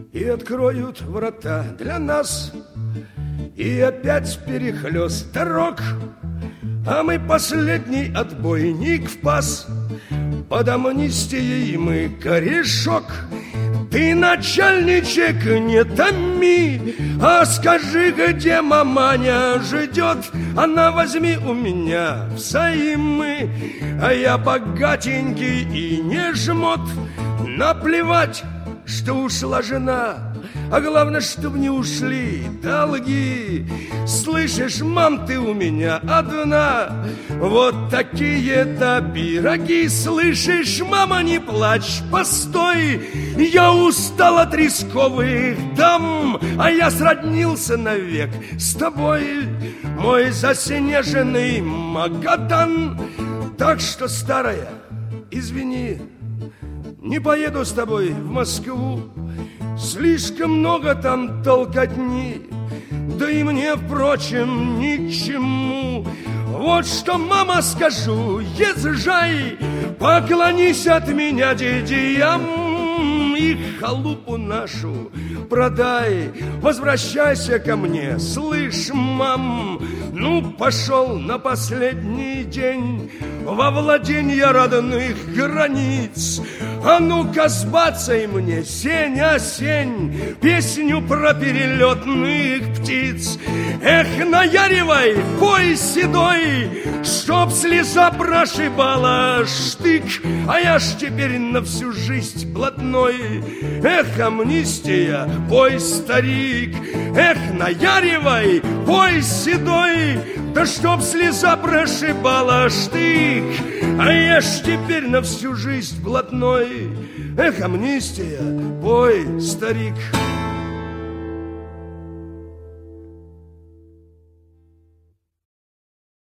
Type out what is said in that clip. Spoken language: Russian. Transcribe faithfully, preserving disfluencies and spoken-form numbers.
и откроют врата для нас, и опять перехлёст дорог, а мы последний отбойник в пас. Под амнистией мы корешок. Ты, начальничек, не томи, а скажи, где маманя ждет. Она возьми у меня взаймы, а я богатенький и не жмот. Наплевать, что ушла жена, а главное, чтоб не ушли долги. Слышишь, мам, ты у меня одна, вот такие-то пироги. Слышишь, мама, не плачь, постой, я устал от рисковых дам, а я сроднился навек с тобой, мой заснеженный Магадан. Так что, старая, извини, не поеду с тобой в Москву. Слишком много там толкотни, да и мне, впрочем, ни к чему. Вот что, мама, скажу, езжай, поклонись от меня дядям и халупу нашу продай. Возвращайся ко мне, слышь, мам, ну, пошел на последний день во владенье родных границ. А ну-ка, сбацай мне, сень, осень, песню про перелетных птиц. Эх, наяривай, пой седой, чтоб слеза прошибала штык, а я ж теперь на всю жизнь блатной. Эх, амнистия, пой, старик, эх, наяривай, пой седой, да чтоб слеза прошибала штык, а я ж теперь на всю жизнь блатной. Эх, амнистия, пой, старик.